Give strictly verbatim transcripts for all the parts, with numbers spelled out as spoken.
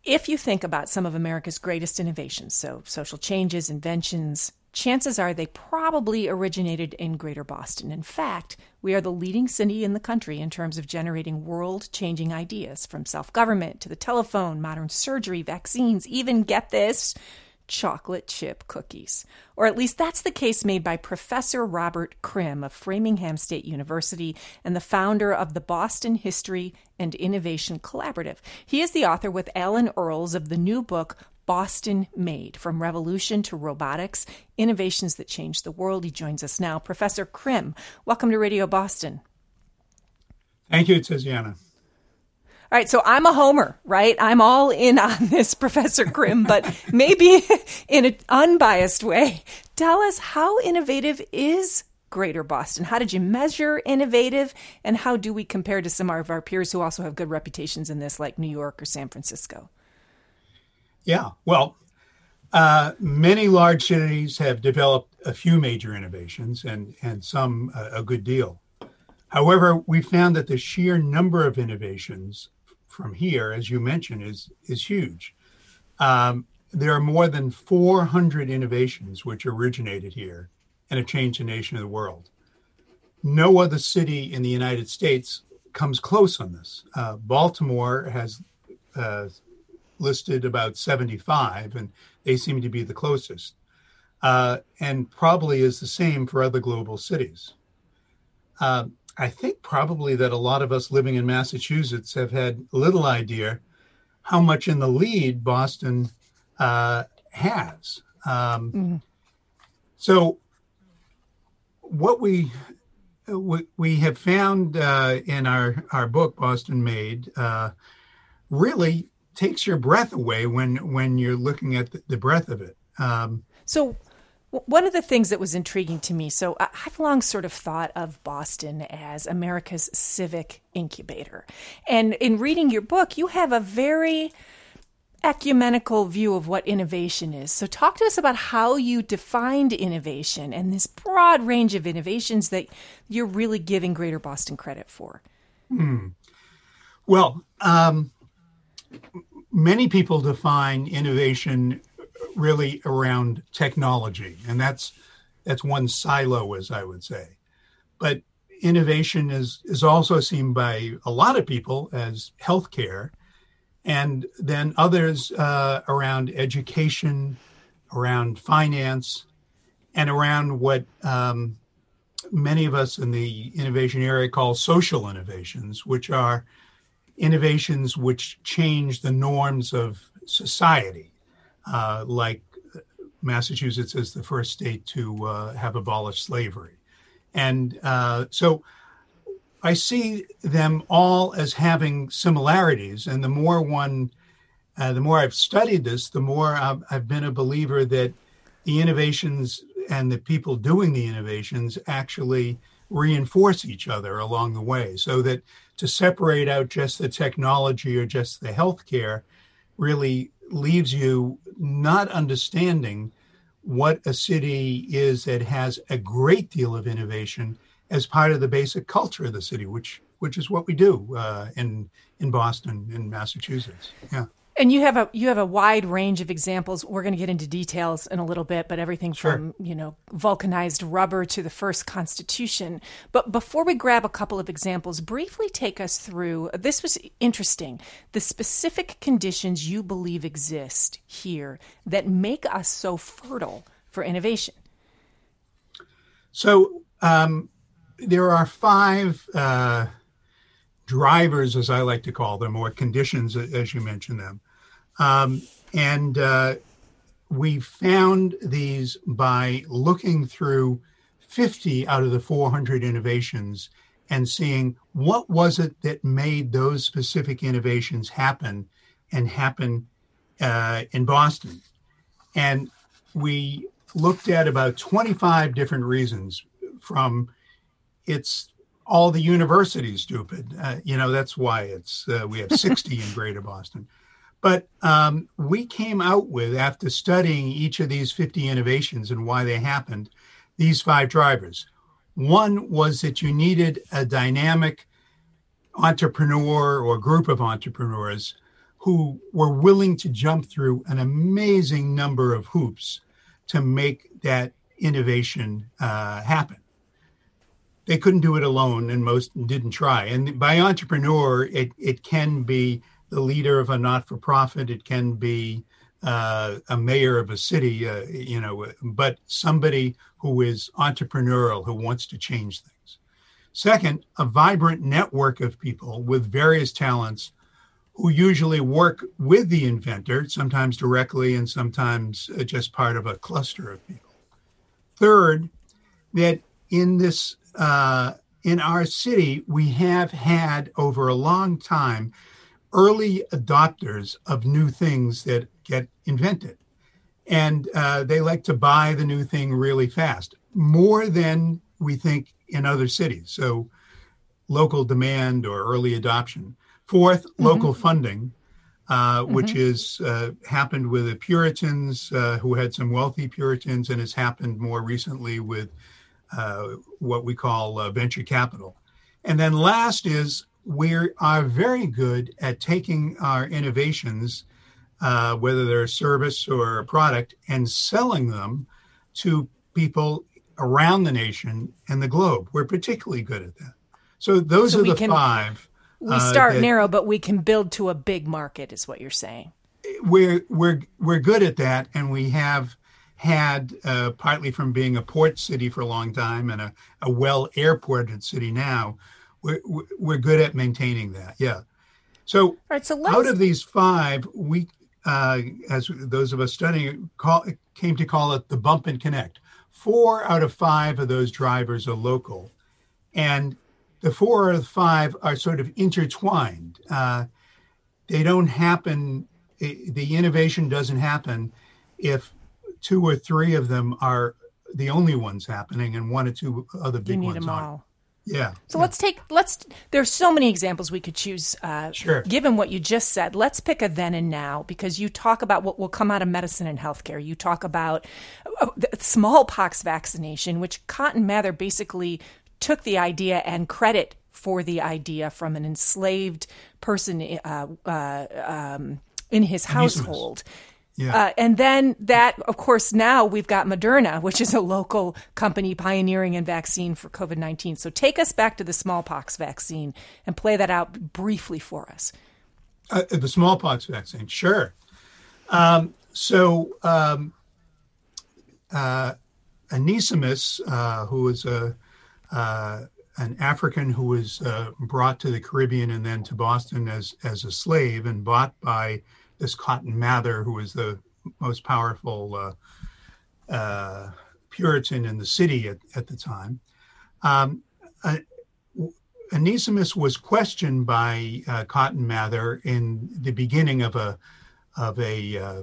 If you think about some of America's greatest innovations, so social changes, inventions, chances are they probably originated in Greater Boston. In fact, we are the leading city in the country in terms of generating world-changing ideas, from self-government to the telephone, modern surgery, vaccines, even, get this, chocolate chip cookies. Or at least that's the case made by Professor Robert Krim of Framingham State University and the founder of the Boston History and Innovation Collaborative. He is the author with Alan Earls of the new book, Boston Made, From Revolution to Robotics, Innovations That Change the World. He joins us now. Professor Krim, welcome to Radio Boston. Thank you, Tiziana. All right, so I'm a homer, right? I'm all in on this, Professor Krim, but maybe in an unbiased way. Tell us, how innovative is Greater Boston? How did you measure innovative, and how do we compare to some of our peers who also have good reputations in this, like New York or San Francisco? Yeah, well, uh, many large cities have developed a few major innovations and, and some uh, a good deal. However, we found that the sheer number of innovations from here, as you mentioned, is, is huge. Um, there are more than four hundred innovations which originated here and have changed the nation of the world. No other city in the United States comes close on this. Uh, Baltimore has uh, listed about seventy-five, and they seem to be the closest, uh, and probably is the same for other global cities. Uh, I think probably that a lot of us living in Massachusetts have had little idea how much in the lead Boston uh, has. Um, mm-hmm. So what we we, we have found uh, in our, our book, Boston Made, uh, really takes your breath away when when you're looking at the, the breadth of it. Um, so one of the things that was intriguing to me, so I've long sort of thought of Boston as America's civic incubator. And in reading your book, you have a very ecumenical view of what innovation is. So talk to us about how you defined innovation and this broad range of innovations that you're really giving Greater Boston credit for. Hmm. Well, um, many people define innovation really around technology, and that's that's one silo, as I would say. But innovation is is also seen by a lot of people as healthcare, and then others uh, around education, around finance, and around what um, many of us in the innovation area call social innovations, which are innovations which change the norms of society. Uh, like Massachusetts is the first state to uh, have abolished slavery. And uh, so I see them all as having similarities. And the more one, uh, the more I've studied this, the more I've, I've been a believer that the innovations and the people doing the innovations actually reinforce each other along the way, so that to separate out just the technology or just the healthcare really leaves you not understanding what a city is that has a great deal of innovation as part of the basic culture of the city, which which is what we do uh, in in Boston, in Massachusetts. Yeah. And you have a you have a wide range of examples. We're going to get into details in a little bit, but everything Sure. from, you know, vulcanized rubber to the first Constitution. But before we grab a couple of examples, briefly take us through, this was interesting, the specific conditions you believe exist here that make us so fertile for innovation. So um, there are five uh, drivers, as I like to call them, or conditions, as you mentioned them. Um, and uh, we found these by looking through fifty out of the four hundred innovations and seeing what was it that made those specific innovations happen and happen uh, in Boston. And we looked at about twenty-five different reasons, from it's all the universities stupid. Uh, you know, that's why it's uh, we have sixty in Greater Boston. But um, we came out with, after studying each of these fifty innovations and why they happened, these five drivers. One was that you needed a dynamic entrepreneur or group of entrepreneurs who were willing to jump through an amazing number of hoops to make that innovation uh, happen. They couldn't do it alone, and most didn't try. And by entrepreneur, it, it can be the leader of a not-for-profit. It can be uh, a mayor of a city, uh, you know, but somebody who is entrepreneurial, who wants to change things. Second, a vibrant network of people with various talents who usually work with the inventor, sometimes directly and sometimes just part of a cluster of people. Third, that in this uh, in our city, we have had over a long time early adopters of new things that get invented. And uh, they like to buy the new thing really fast, more than we think in other cities. So local demand or early adoption. Fourth, mm-hmm. local funding, uh, mm-hmm. which is uh, happened with the Puritans uh, who had some wealthy Puritans, and has happened more recently with uh, what we call uh, venture capital. And then last is we are very good at taking our innovations, uh, whether they're a service or a product, and selling them to people around the nation and the globe. We're particularly good at that. So those so are the can, five. We start uh, that, narrow, but we can build to a big market, is what you're saying. We're we're we're good at that, and we have had uh, partly from being a port city for a long time and a, a well airported city now. We're we're good at maintaining that. Yeah. So, right, so out of these five, we uh, as those of us studying call, came to call it the bump and connect. Four out of five of those drivers are local, and the four out of five are sort of intertwined. Uh, they don't happen, the innovation doesn't happen if two or three of them are the only ones happening and one or two other big you need ones them aren't. all. Yeah. So yeah. let's take, let's, there's so many examples we could choose. Uh, sure. Given what you just said, let's pick a then and now, because you talk about what will come out of medicine and healthcare. You talk about uh, the smallpox vaccination, which Cotton Mather basically took the idea and credit for the idea from an enslaved person uh, uh, um, in his household. Yeah. Uh, and then that, of course, now we've got Moderna, which is a local company pioneering a vaccine for COVID nineteen. So take us back to the smallpox vaccine and play that out briefly for us. Uh, the smallpox vaccine, sure. Um, so um, uh, Onesimus, uh, who was a uh, an African who was uh, brought to the Caribbean and then to Boston as as a slave and bought by this Cotton Mather, who was the most powerful uh, uh, Puritan in the city at, at the time. Um, uh, Onesimus was questioned by uh, Cotton Mather in the beginning of a of a uh,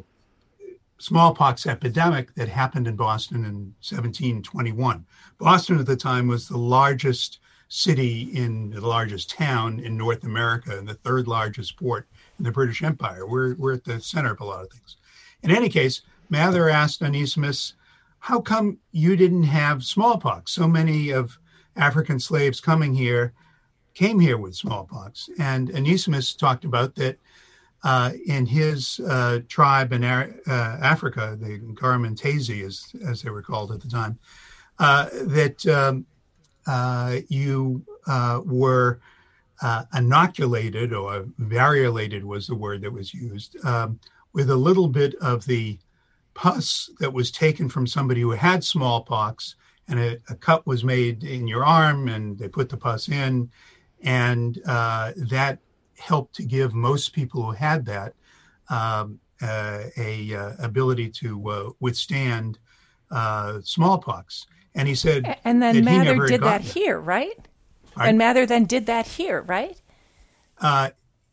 smallpox epidemic that happened in Boston in seventeen twenty-one. Boston at the time was the largest city in the largest town in North America and the third largest port in the British Empire. We're, we're at the center of a lot of things. In any case, Mather asked Onesimus, how come you didn't have smallpox? So many of African slaves coming here came here with smallpox. And Onesimus talked about that uh, in his uh, tribe in uh, Africa, the Garmentese, as, as they were called at the time, uh, that um, uh, you uh, were uh, inoculated, or variolated was the word that was used, um, with a little bit of the pus that was taken from somebody who had smallpox, and a, a cut was made in your arm, and they put the pus in, and uh, that helped to give most people who had that um, uh, a uh, ability to uh, withstand uh, smallpox. And he said, and then that Mather did that it. here, right? right? And Mather then did that here, right? Uh,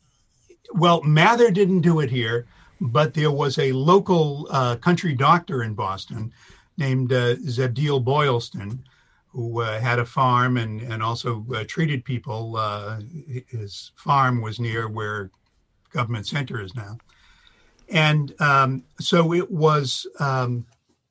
well, Mather didn't do it here, but there was a local uh, country doctor in Boston named uh, Zebdiel Boylston, who uh, had a farm and, and also uh, treated people. Uh, his farm was near where Government Center is now. And um, so it was um,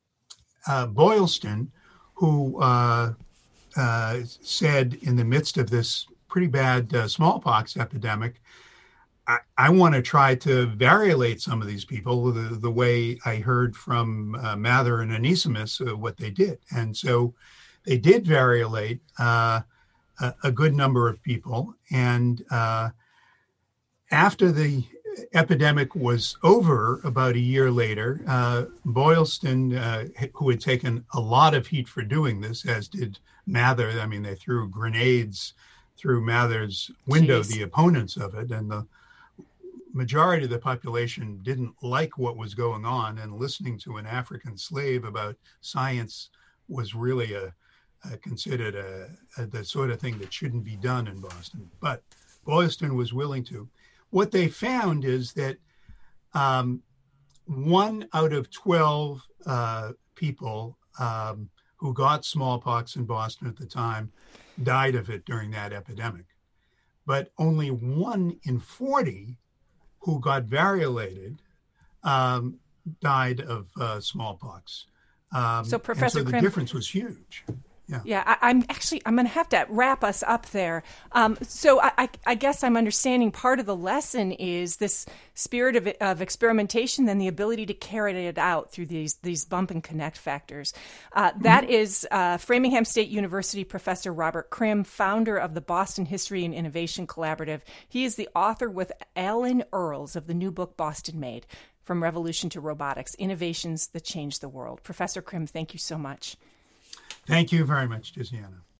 uh, Boylston who uh, uh, said in the midst of this pretty bad uh, smallpox epidemic, I, I want to try to variolate some of these people the, the way I heard from uh, Mather and Onesimus uh, what they did. And so they did variolate uh, a, a good number of people. And uh, after the epidemic was over, about a year later, uh, Boylston, uh, who had taken a lot of heat for doing this, as did Mather. I mean, they threw grenades through Mather's window, Jeez. The opponents of it, and the majority of the population didn't like what was going on, and listening to an African slave about science was really a, a considered a, a, the sort of thing that shouldn't be done in Boston. But Boylston was willing to. What they found is that um, one out of twelve uh, people um, who got smallpox in Boston at the time died of it during that epidemic. But only one in forty who got variolated um, died of uh, smallpox. Um, so, Professor and so the Krim, difference was huge. Yeah, yeah I, I'm actually, I'm going to have to wrap us up there. Um, so I, I, I guess I'm understanding part of the lesson is this spirit of, of experimentation and the ability to carry it out through these these bump and connect factors. Uh, that mm-hmm. is uh, Framingham State University Professor Robert Krim, founder of the Boston History and Innovation Collaborative. He is the author with Alan Earls of the new book, Boston Made, From Revolution to Robotics, Innovations That Change the World. Professor Krim, thank you so much. Thank you very much, Tiziana.